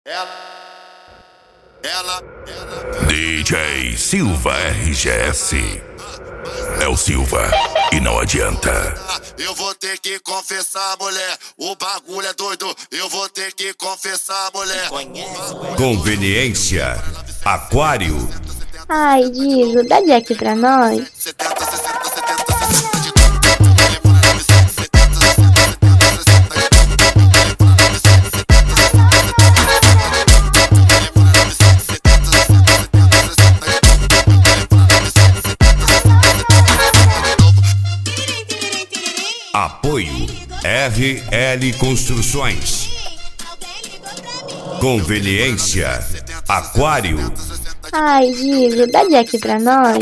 DJ Silva RGS. É o Silva e não adianta. Eu vou ter que confessar, mulher, o bagulho é doido. Eu vou ter que confessar, mulher. Conveniência Aquário. Ai, Digo, dá Jack pra nós. Apoio RL Construções. Conveniência Aquário. Ai, Digo, dá Jack pra nós.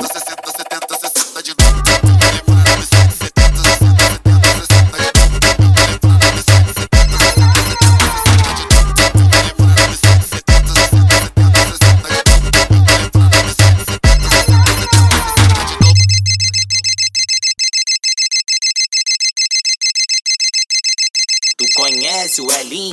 Tu conhece o Elinho?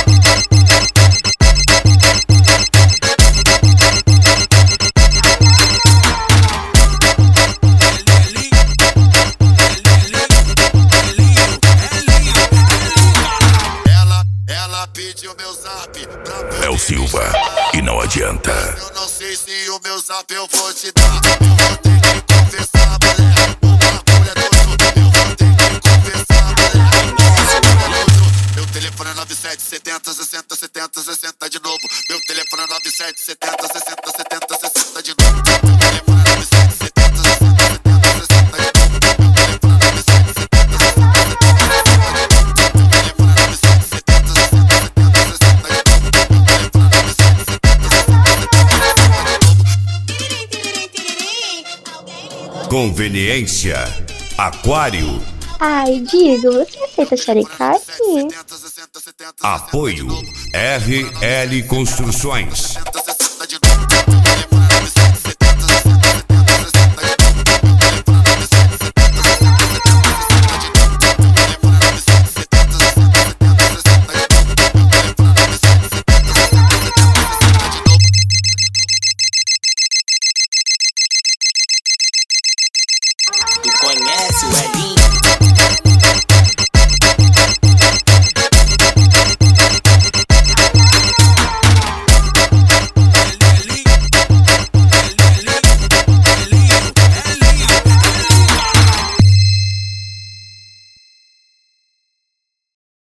Ela pediu meu zap É o Silva e não adianta. Eu não sei se o meu zap eu vou te dar. Eu vou ter que confessar, mulher, o bagulho é doido. Eu vou ter que confessar, mulher. Meu telefone é 9770 60 70 60 de novo. Meu telefone é 9770 60 70 60 de novo. Meu telefone é 9770 60 70 60 de novo. Meu telefone é 9770 Conveniência Aquário. Ai, Digo, você aceita xerecard? Apoio RL Construções.